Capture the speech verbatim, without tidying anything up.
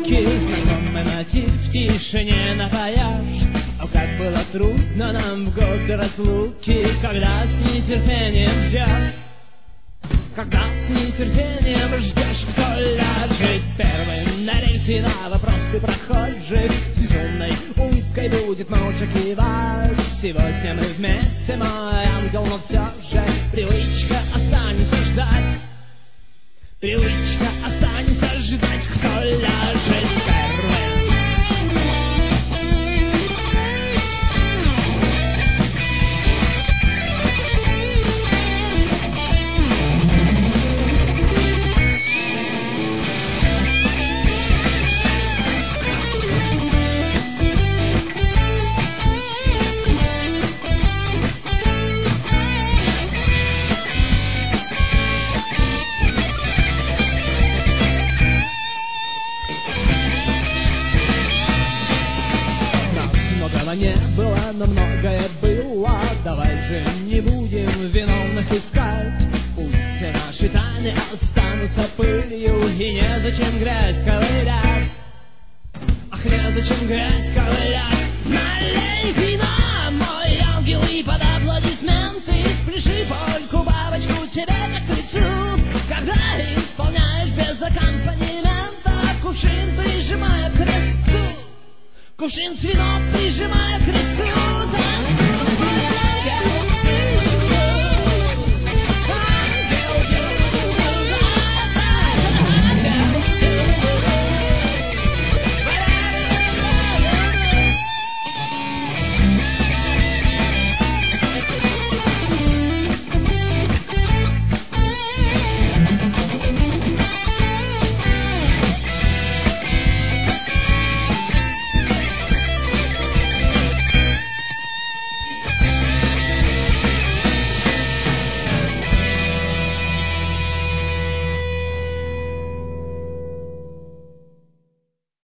звуки, знакомый мотив в тишине напоешь. О, как было трудно нам в годы разлуки, когда с нетерпением ждешь, когда с нетерпением ждешь в колледже. Первым на рельсе на вопросы прохожих с безумной улыбкой будет молча кивать. Сегодня мы вместе, мой ангел, но все же привычка останется ждать. Привычка останется ждать в колледже первым. Не было, но многое было. Давай же не будем виновных искать. Пусть наши тайны останутся пылью, и незачем грязь ковырять. Ах, незачем грязь ковырять. Налей вина, мой ангел, и под аплодисменты спляши польку, бабочку тебе как к лицу. Когда исполняешь без аккомпанемента, кувшин прижимая к лицу, кувшин с вином прижимая к лицу.